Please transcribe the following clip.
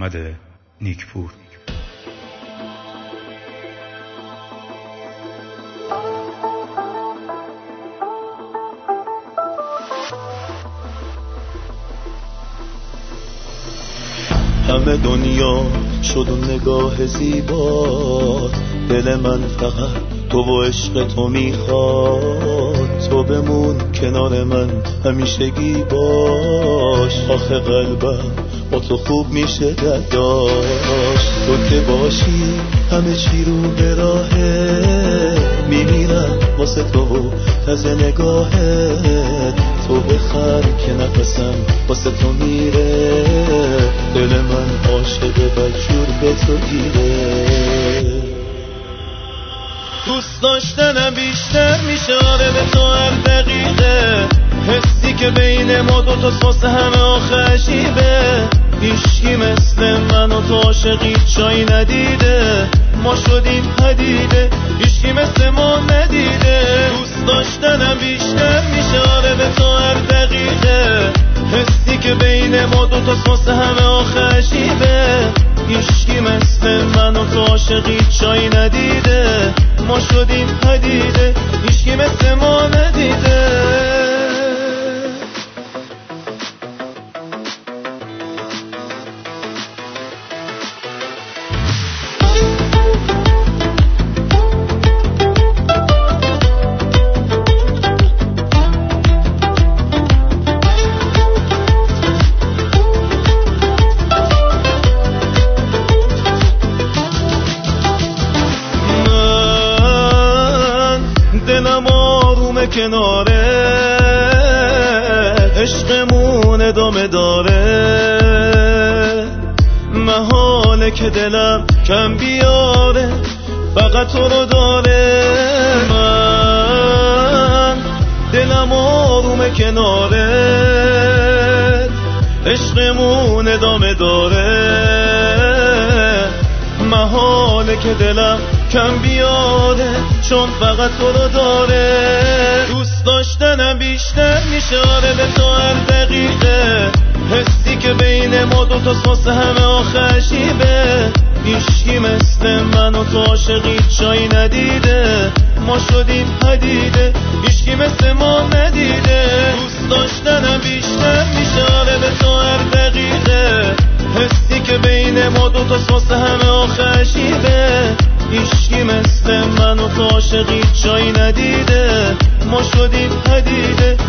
محمد نیکپور. همه دنیا شد و نگاه زیبات، دل من فقط تو و عشق تو میخواد. تو بمون کنار من همیشگی باش، آخه قلبم با تو خوب میشه داشت. تو که باشی همه چی رو به راهه، میمیرم واسه تو و تازه نگاهت. تو بخر که نفسم واسه تو میره، دل من عاشق بدجور به تو گیره. دوست داشتنم بیشتر میشه آره به تو هر دقیقه، حسی که بین ما دوتاست واسه همه آخه عجیبه. هیچکی مثل من و تو عاشقی جایی ندیده، ما شدیم پدیده هیچکی مثل ما ندیده. دوست داشتنم بیشتر میشه آره به تو هر دقیقه، حسی که بین ما دوتاست واسه همه آخه عجیبه. هیچکی مثل من و تو عاشقی جایی ندیده، ما شدیم پدیده هیچکی مثل ما ندیده. دلم آرومه کناره، عشقمون ادامه داره. محاله که دلم کم بیاره، فقط تو رو داره. من دلم آرومه کناره، عشقمون ادامه داره. محاله که دلم کم بیاره، چون فقط تو رو داره. دوست داشتنم بیشتر میشه آره به تو هر دقیقه، حسی که بین ما دوتاست واسه همه آخه عجیبه. هیچکی مثل من و تو عاشقی جایی ندیده، ما شدیم پدیده هیچکی مثل ما ندیده. دوست داشتنم بیشتر میشه آره به تو هر دقیقه، حسی که بین ما دوتاست واسه همه آخه عجیبه. هیچکی مثل من و تو عاشقی جایی ندیده، ما شدیم پدیده